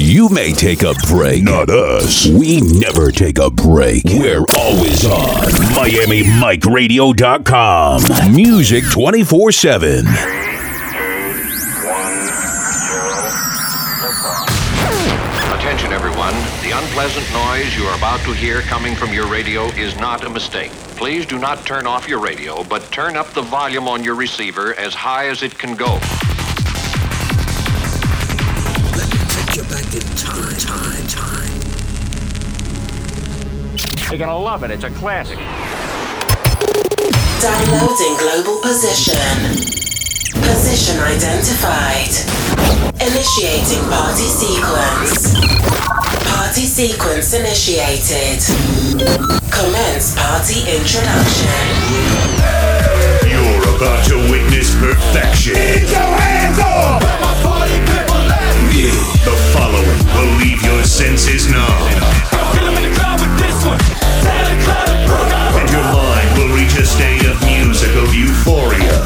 You may take a break. Not us. We never take a break. We're always on. MiamiMikeRadio.com. Music 24/7. Attention, everyone. The unpleasant noise you are about to hear coming from your radio is not a mistake. Please do not turn off your radio, but turn up the volume on your receiver as high as it can go. You're back in time. You're gonna love it. It's a classic. Downloading global position. Position identified. Initiating party sequence. Party sequence initiated. Commence party introduction. You're about to witness perfection. Get your hands up! Where my party people at? The following will leave your senses numb. Feel 'em in the crowd with this one. And your mind will reach a state of musical euphoria.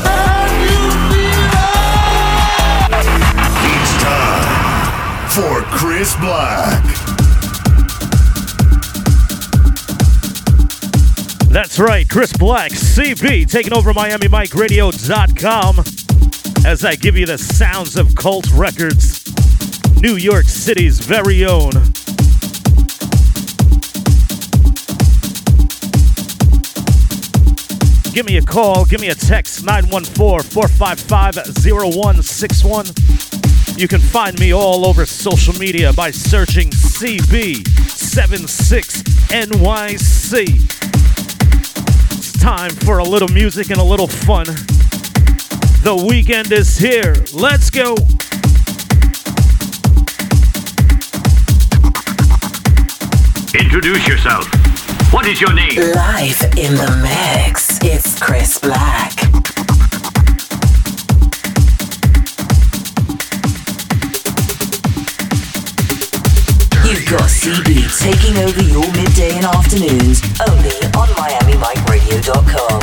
It's time for Chris Black. That's right, Chris Black, CB, taking over MiamiMikeRadio.com as I give you the sounds of Cult Records, New York City's very own. Give me a call, give me a text, 914-455-0161. You can find me all over social media by searching CB76NYC. It's time for a little music and a little fun. The weekend is here. Let's go. Introduce yourself. What is your name? Live in the mix, it's Chris Black. You've got CB taking over your midday and afternoons only on MiamiMikeRadio.com.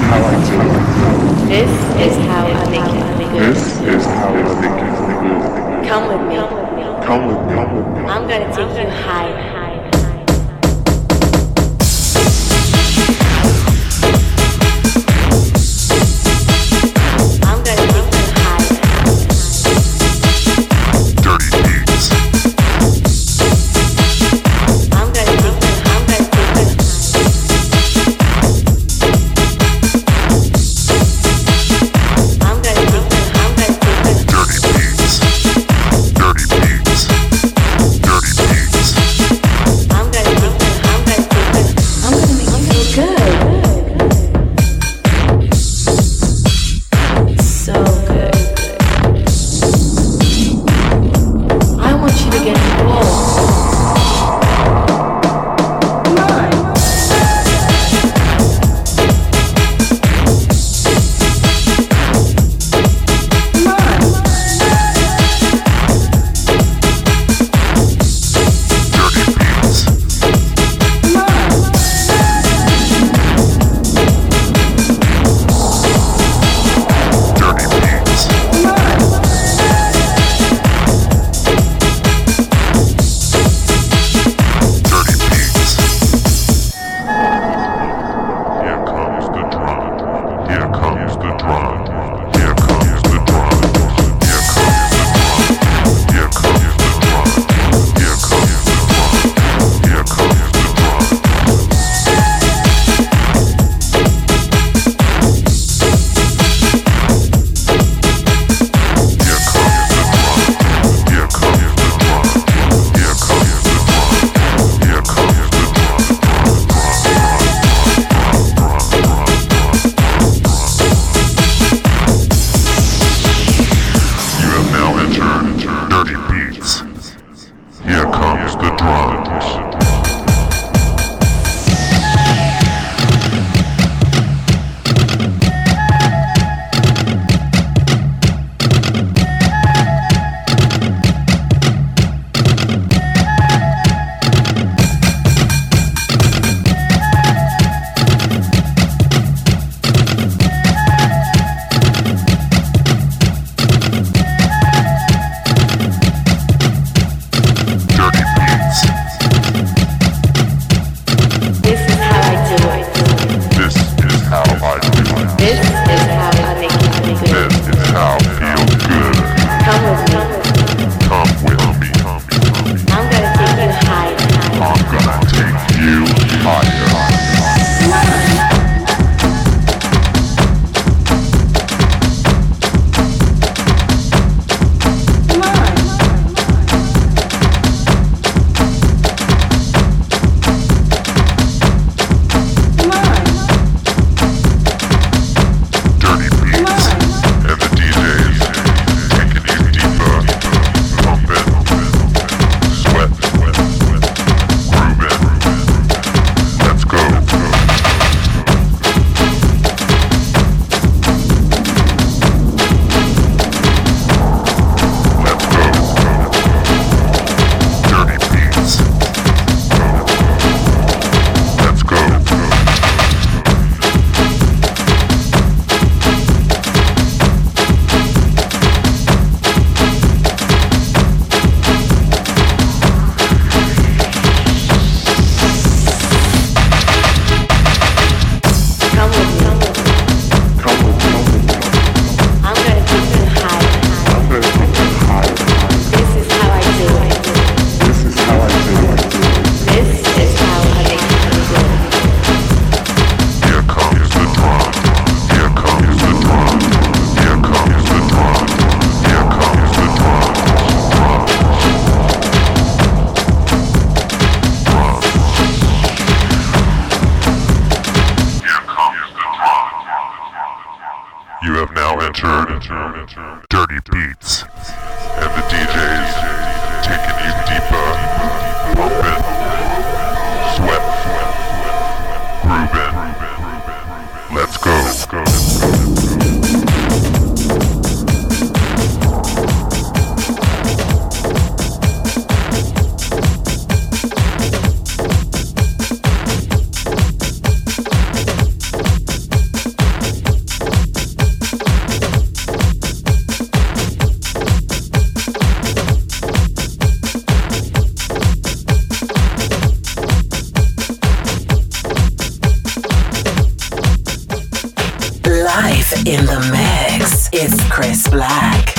how I do it. This is how I make it good. This is how I make it good. Come with me. Come with me. I'm gonna take you high. Dirty Beats, and the DJs taking you deeper, pumping, sweat, grooving. Let's go. In the mix, it's Chris Black.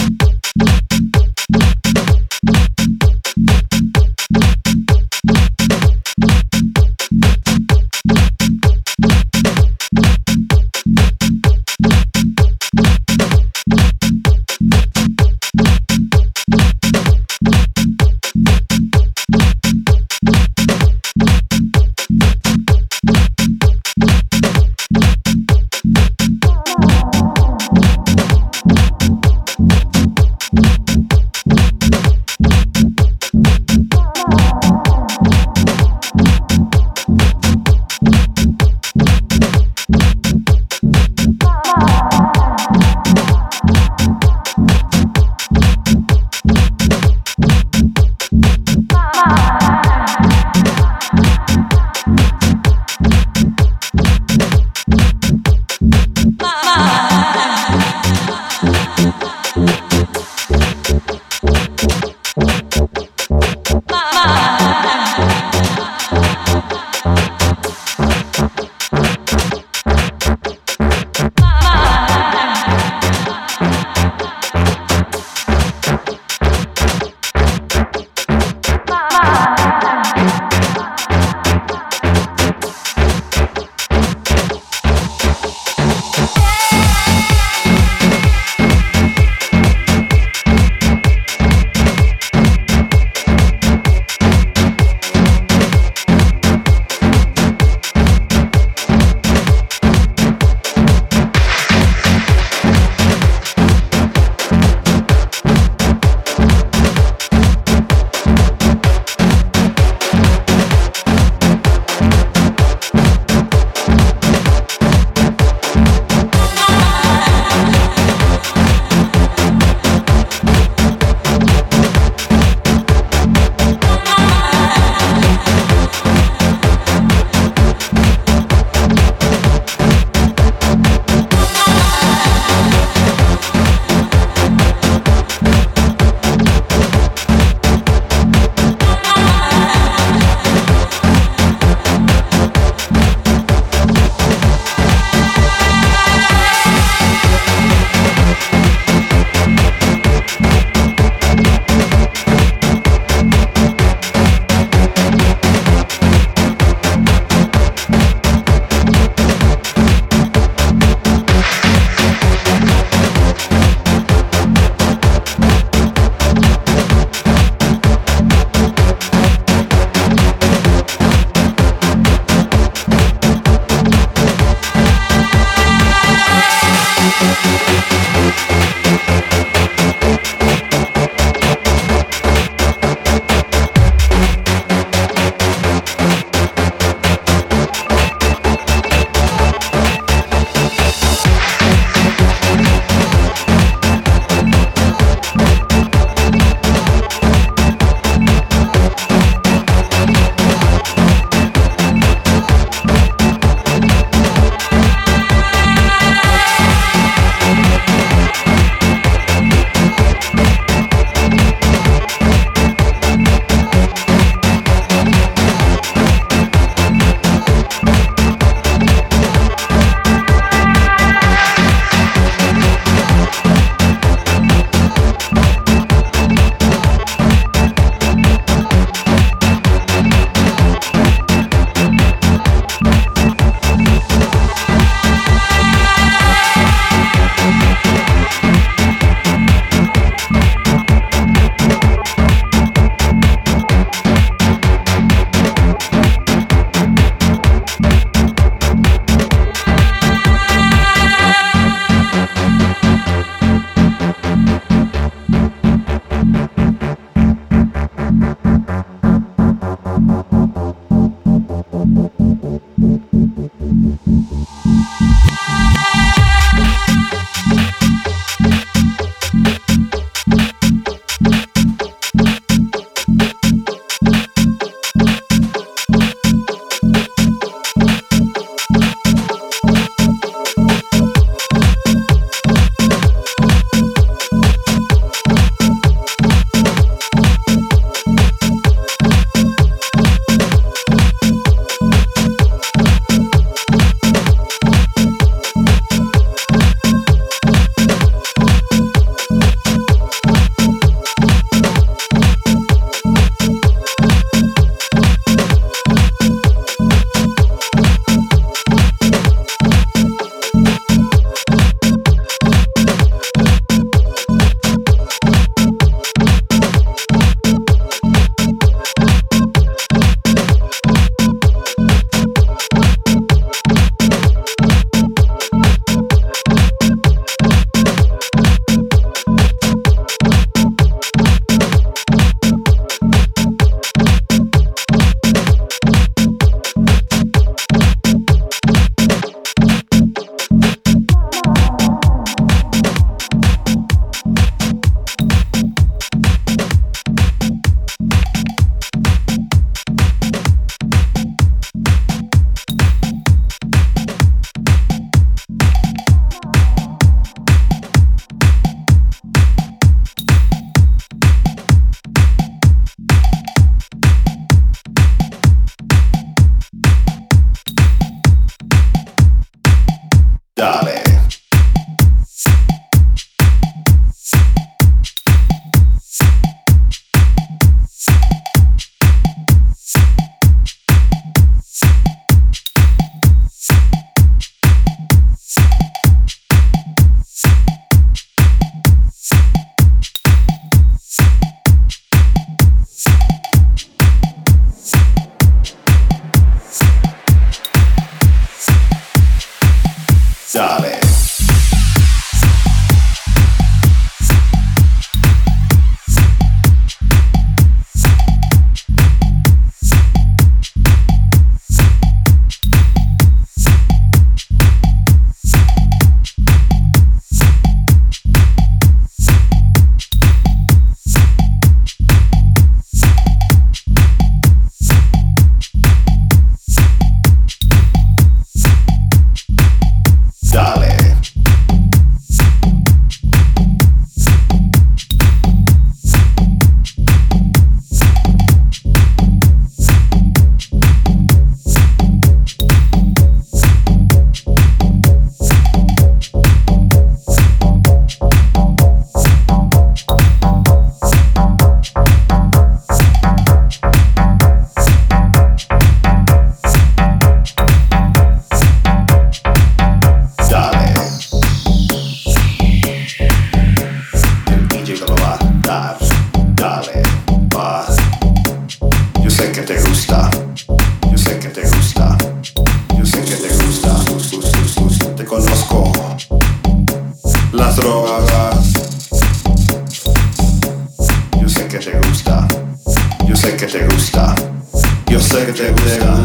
te gusta.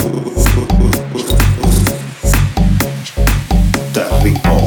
Te ritmo.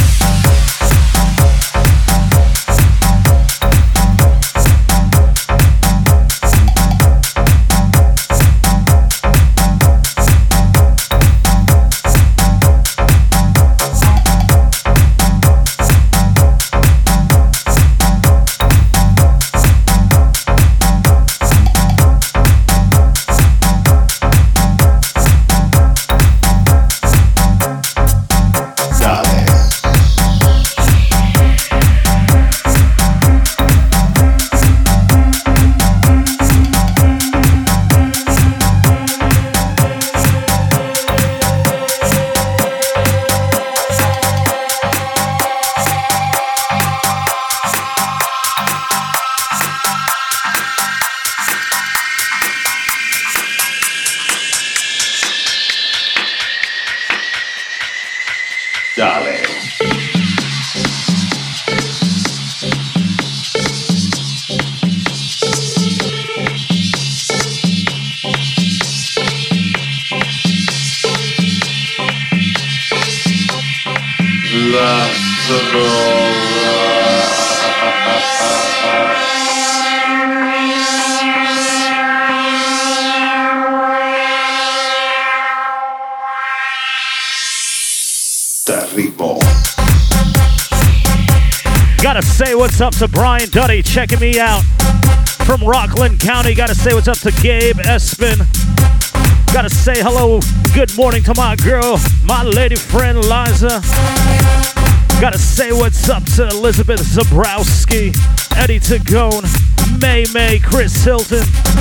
Gotta say what's up to Brian Duddy checking me out from Rockland County. Gotta say what's up to Gabe Espin. Gotta say hello, good morning to my girl, my lady friend Liza. Gotta say what's up to Elizabeth Zabrowski, Eddie Tagone, May, Chris Hilton.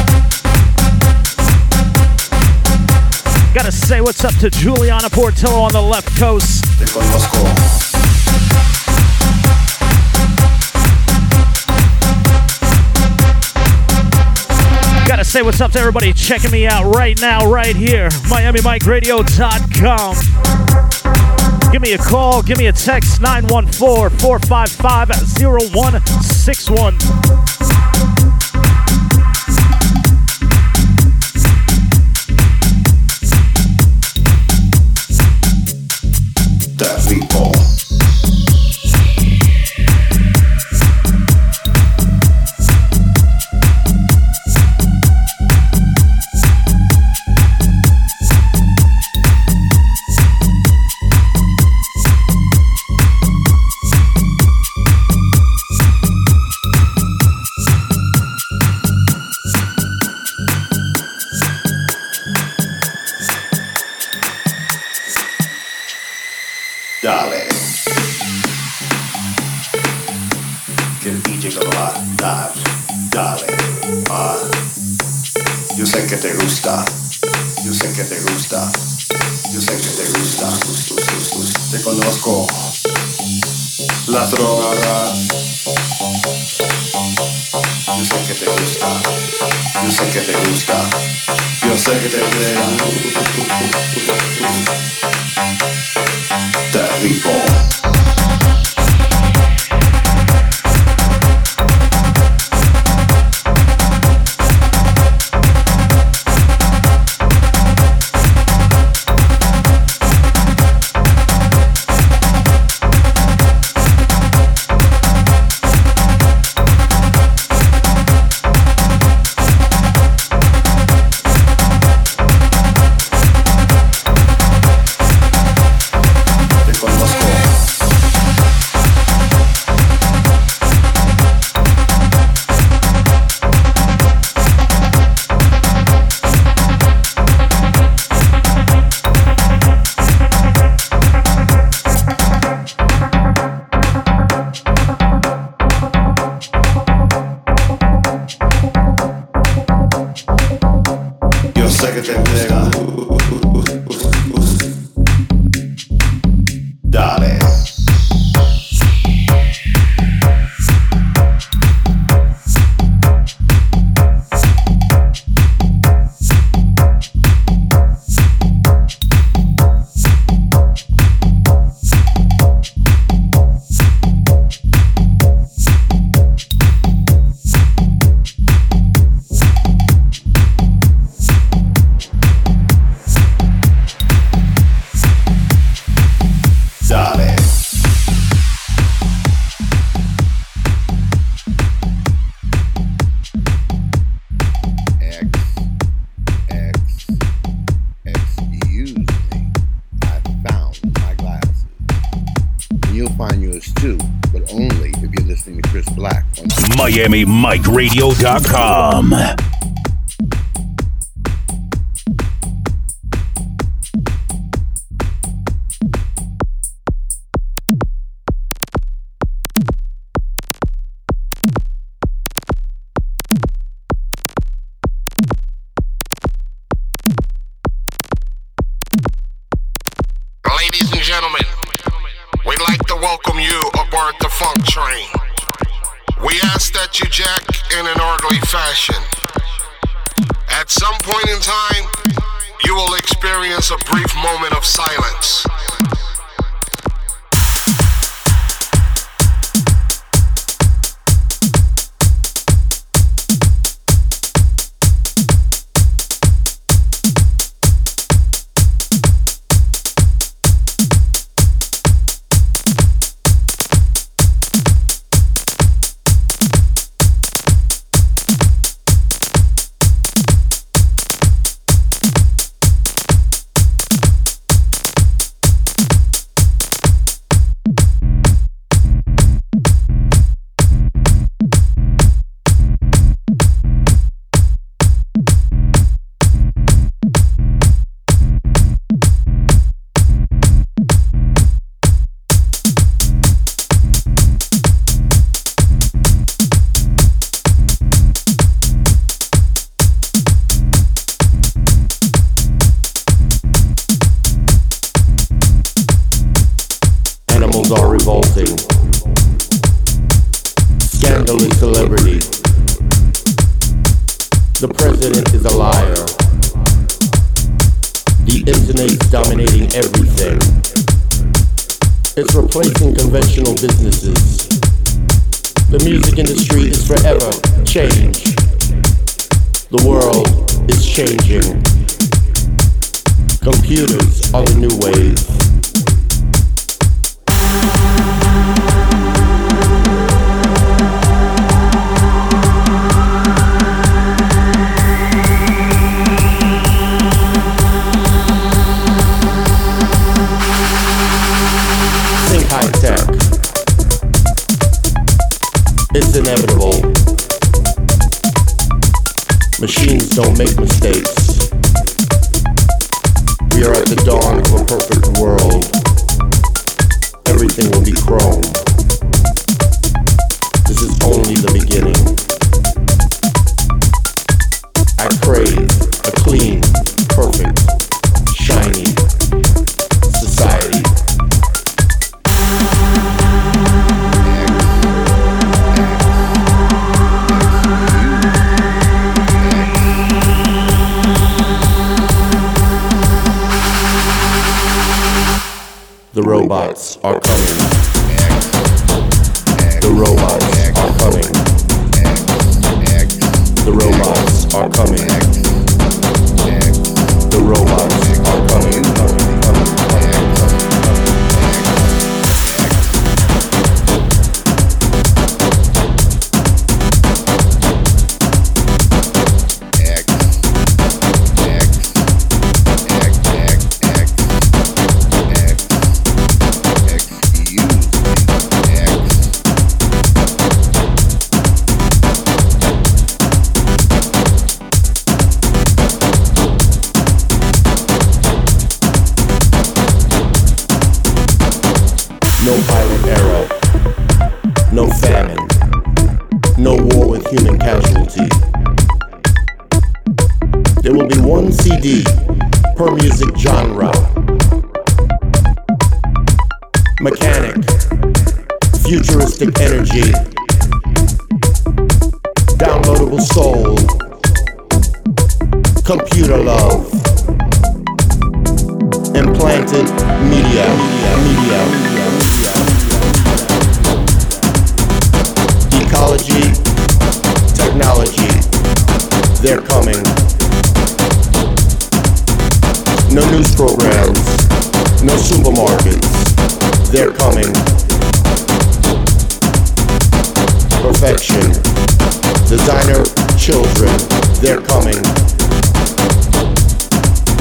Gotta say what's up to Juliana Portillo on the left coast. Gotta say what's up to everybody checking me out right now, right here, MiamiMikeRadio.com. Give me a call, give me a text, 914-455-0161. Dale. Que el DJ lo va a dar. Dale. Yo sé que te gusta. Yo sé que te gusta. Yo sé que te gusta. Te conozco. La droga. Yo sé que te gusta. Yo sé que te gusta. Yo sé que te gusta. Terrible. Te conozco. find yours too, but only if you're listening to Chris Black on MiamiMikeRadio.com. Ladies and gentlemen, we'd like to welcome you aboard the Funk Train. We ask that you jack in an orderly fashion. At some point in time, you will experience a brief moment of silence. Are revolting. Scandalous celebrity. The president is a liar. The internet's dominating everything. It's replacing conventional businesses. The music industry is forever changed. The world is changing. Computers are the new wave. It's inevitable. Machines don't make mistakes. We are at the dawn of a perfect world. Everything will be chrome. This is only the beginning. I crave a clean, perfect, shiny society. The robots are coming. The robots are coming. The robots are coming. The robots are coming. No violent error, no famine, no war with human casualty. There will be one CD per music genre. Mechanic, futuristic energy, downloadable soul, computer love, implanted media. Ecology, technology, they're coming. No news programs, no supermarkets, they're coming. Perfection, designer children, they're coming.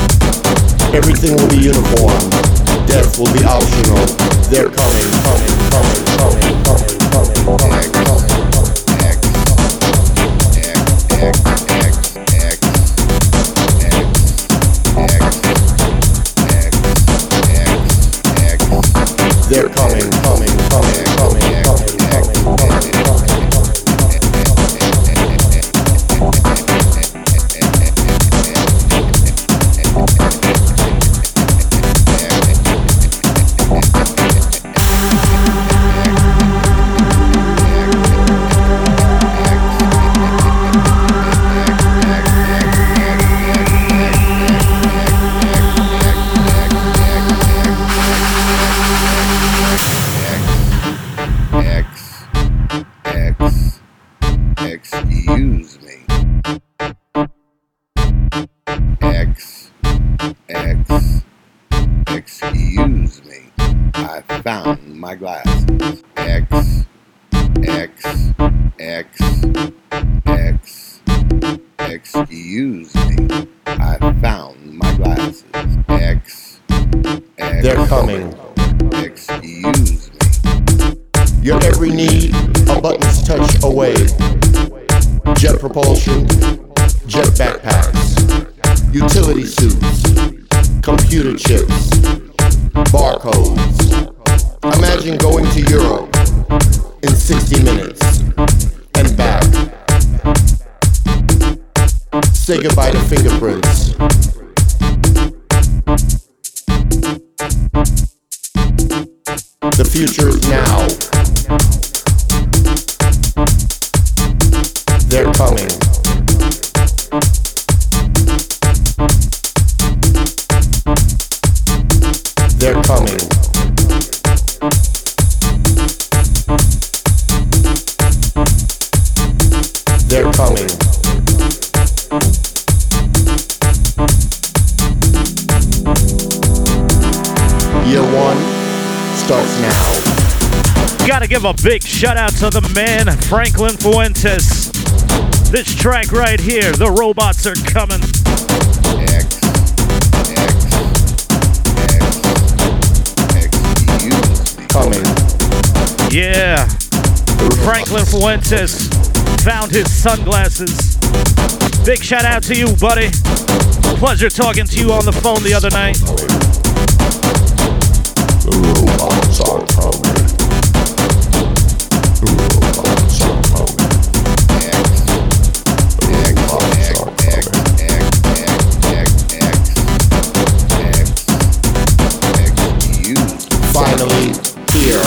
Everything will be uniform, death will be optional, they're coming. They're coming, coming, coming, coming, coming, coming, coming. Excuse me. Excuse me. I found my glasses. Excuse me. I found my glasses. They're coming. Excuse me. Your every need, a button's touch away. Jet propulsion, jet backpacks, utility suits, computer chips, barcodes. Imagine going to Europe in 60 minutes and back. Say goodbye to fingerprints. The future is now. They're coming. They're coming. They're coming. Year one starts now. Gotta give a big shout out to the man, Franklin Fuentes. This track right here, The Robots Are Coming. Coming. Yeah. Franklin Fuentes found his sunglasses. Big shout out to you, buddy. Pleasure talking to you on the phone the other night. The robots are coming. The robots are coming. Finally, here.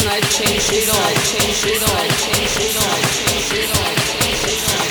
night changed it all, changed it all, changed it all, changed it all, changed it all.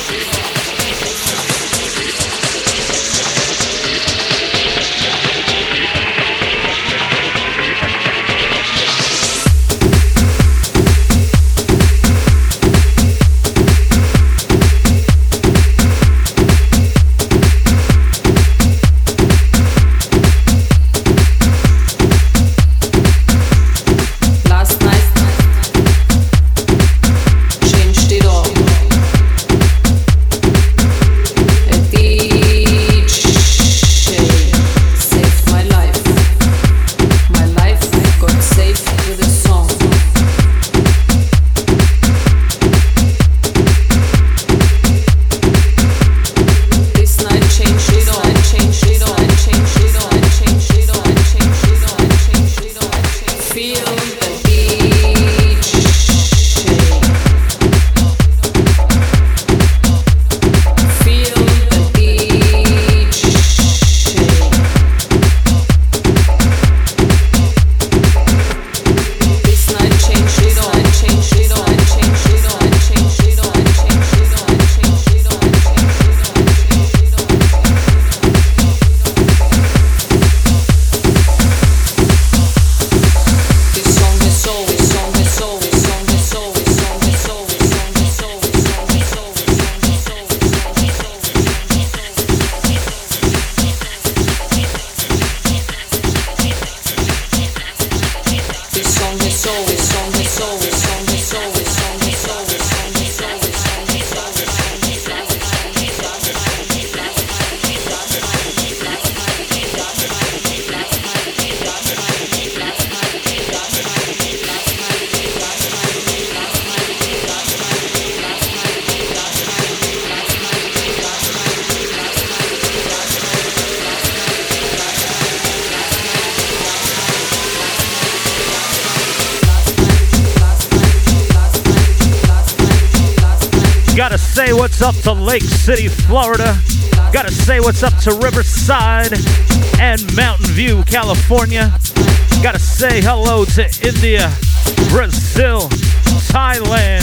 Gotta say what's up to Lake City, Florida. Gotta say what's up to Riverside and Mountain View, California. Gotta say hello to India, Brazil, Thailand.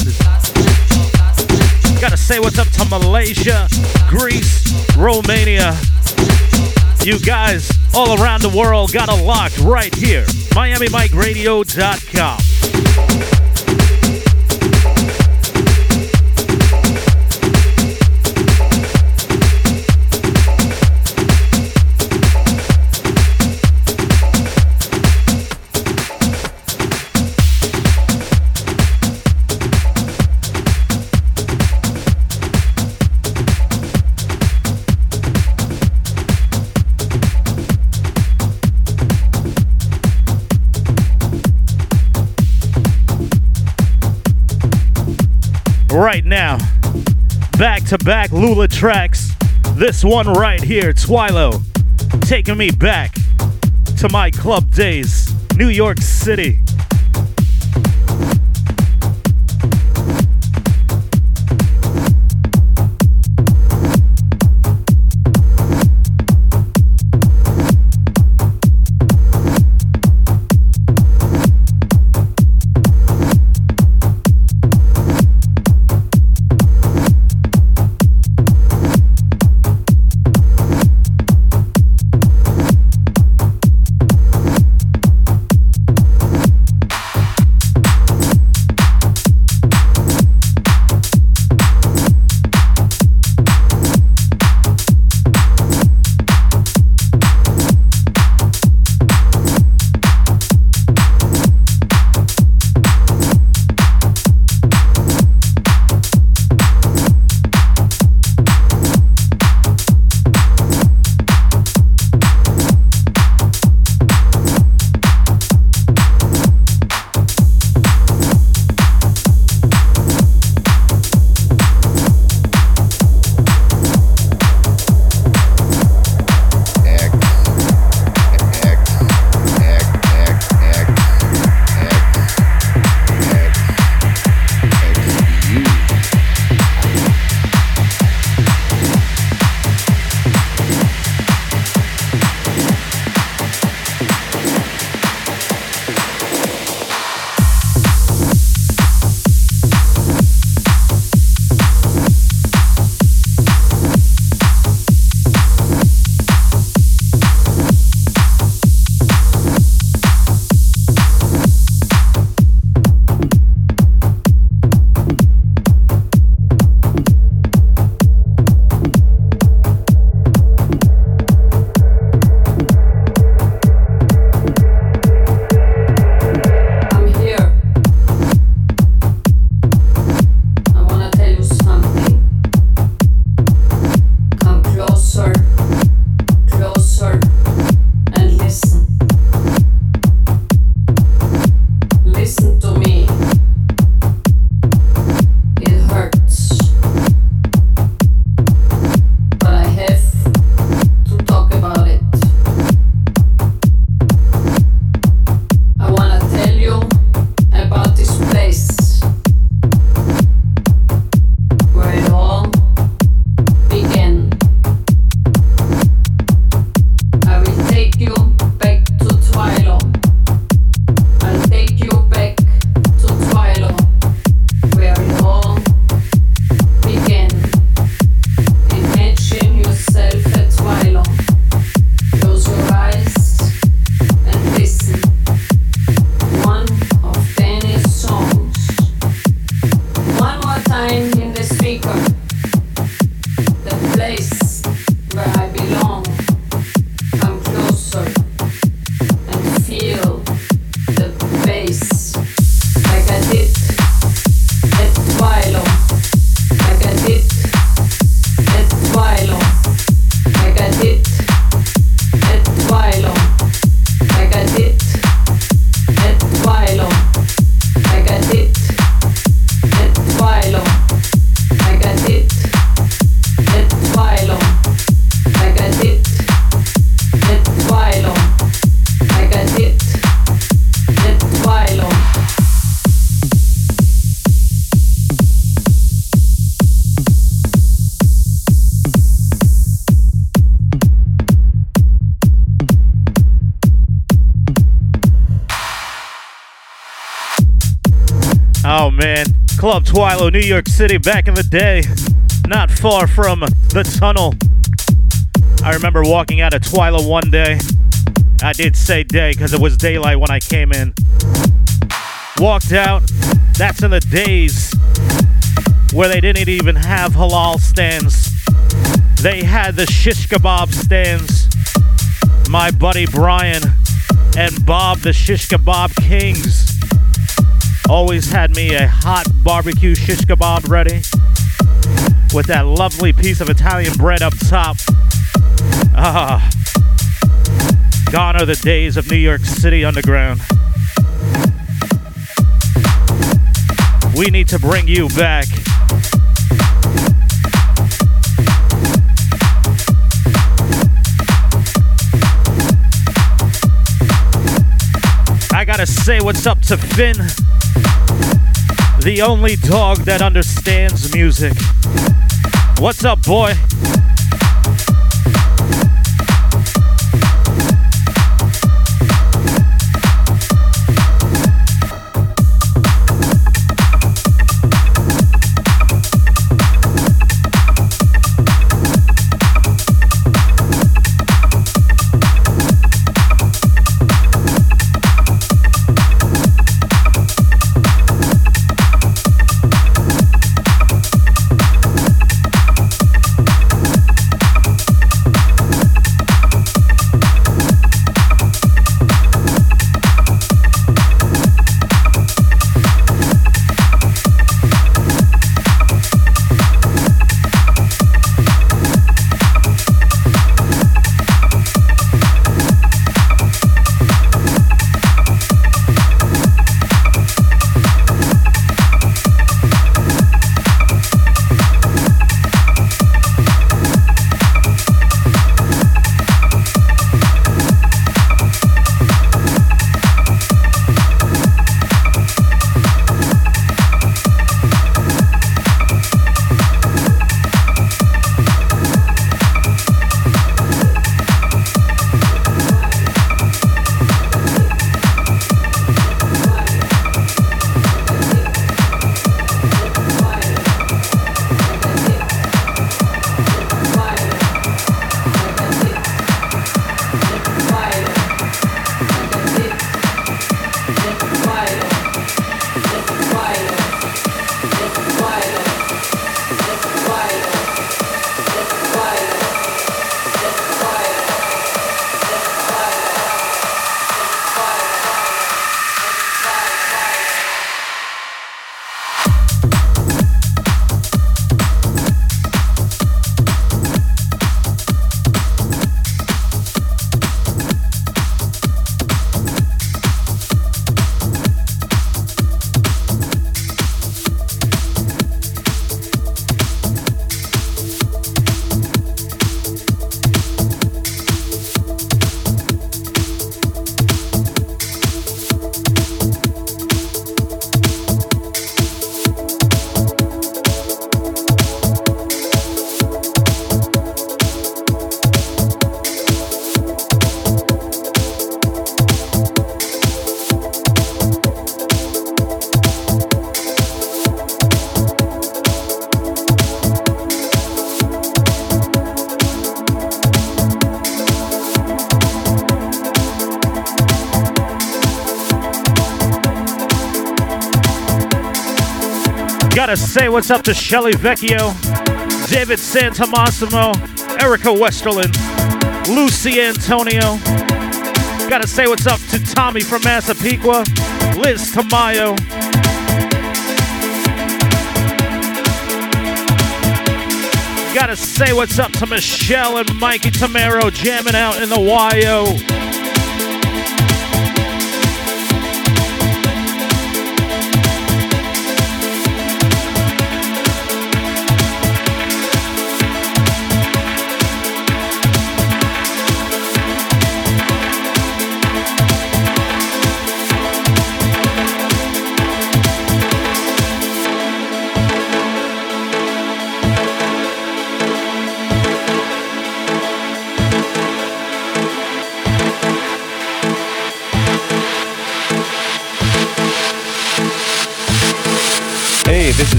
Gotta say what's up to Malaysia, Greece, Romania. You guys all around the world got it locked right here. MiamiMikeRadio.com. Right now, back-to-back Lula tracks. This one right here, Twilo, taking me back to my club days, New York City. man. Club Twilo, New York City, back in the day. Not far from the tunnel. I remember walking out of Twilo one day. I did say day because it was daylight when I came in. Walked out. That's in the days where they didn't even have halal stands. They had the shish kebab stands. My buddy Brian and Bob, the shish kebab kings, always had me a hot barbecue shish kebab ready with that lovely piece of Italian bread up top. Ah, gone are the days of New York City Underground. We need to bring you back. I gotta say what's up to Finn, the only dog that understands music. What's up, boy? Gotta say what's up to Shelly Vecchio, David Santamassimo, Erica Westerland, Lucy Antonio. Gotta say what's up to Tommy from Massapequa, Liz Tamayo. Gotta say what's up to Michelle and Mikey Tamaro jamming out in the YO.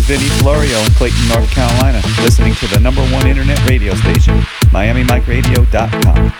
Vinny Florio in Clayton, North Carolina, listening to the #1 internet radio station, MiamiMikeRadio.com.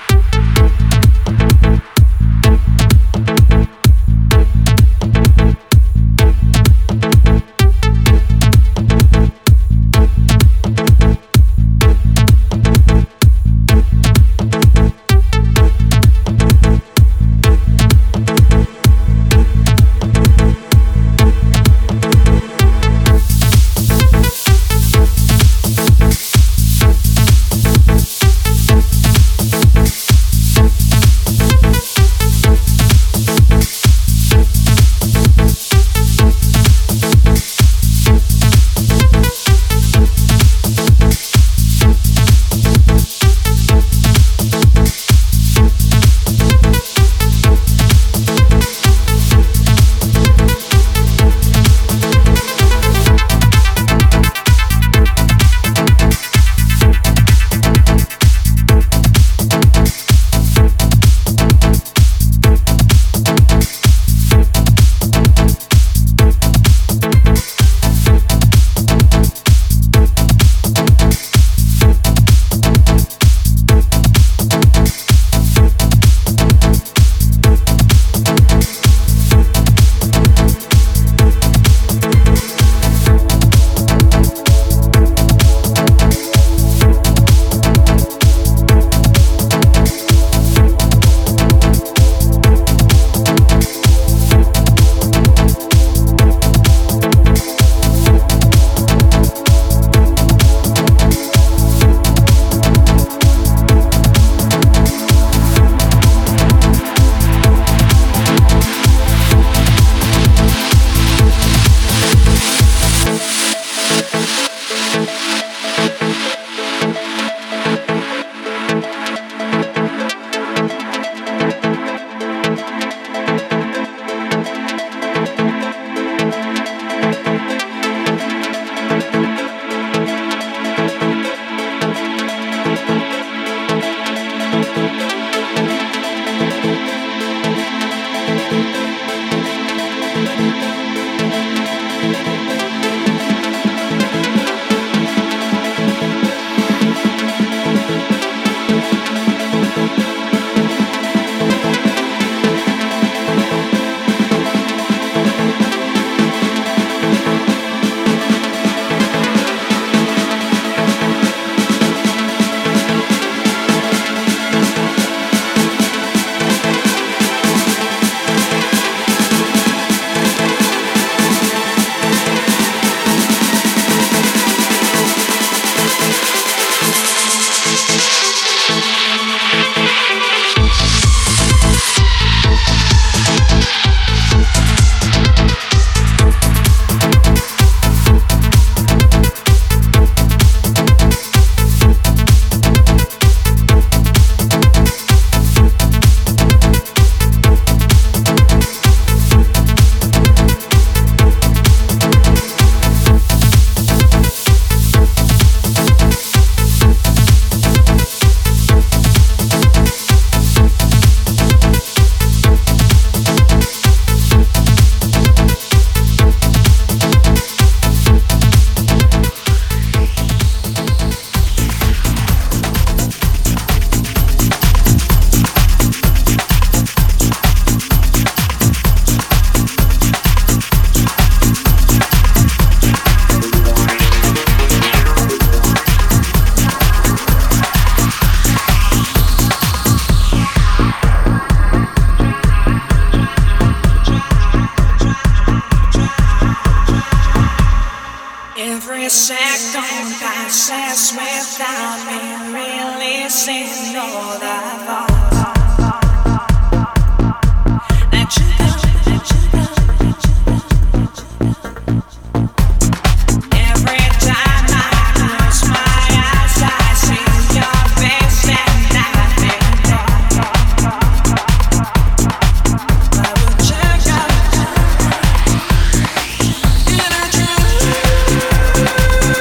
passes without me releasing all the thoughts.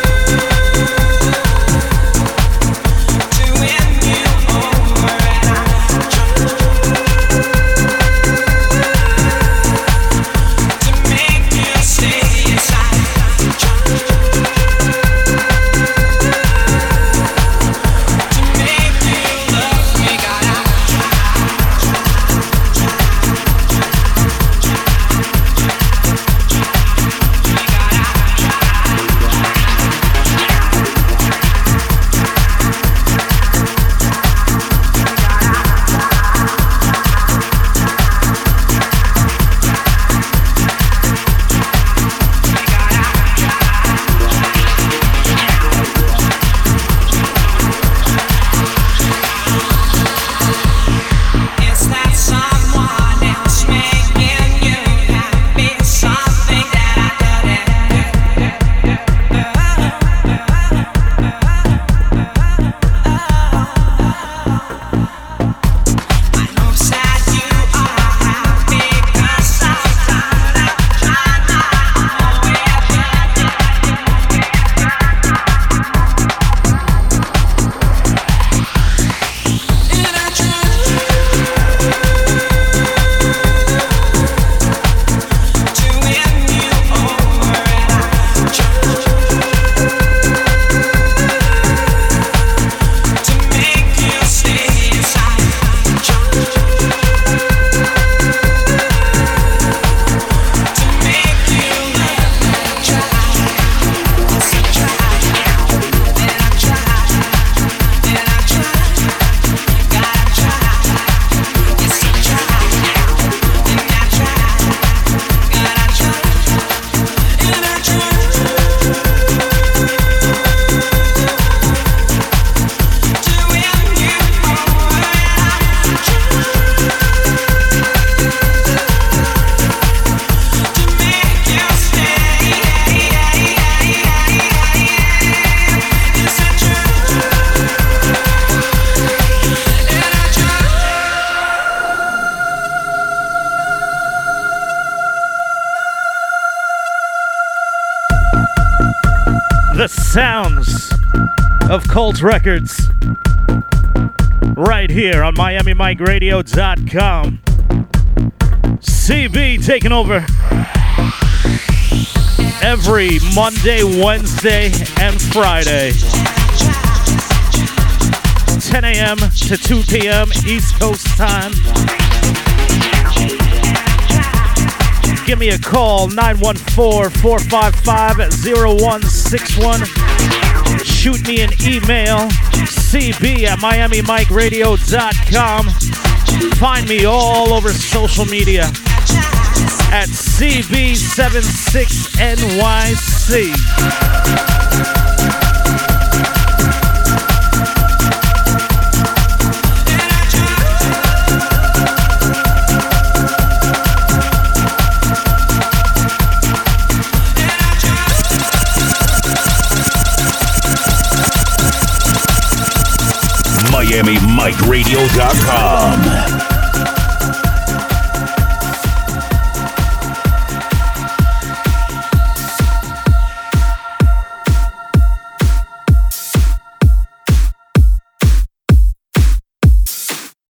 To win you over, and I The sounds of Cult Records. Right here on MiamiMikeRadio.com. CB taking over every Monday, Wednesday, and Friday. 10 a.m. to 2 p.m. East Coast time. Give me a call, 914-455-0161. Shoot me an email, cb@MiamiMikeRadio.com. Find me all over social media at CB76NYC.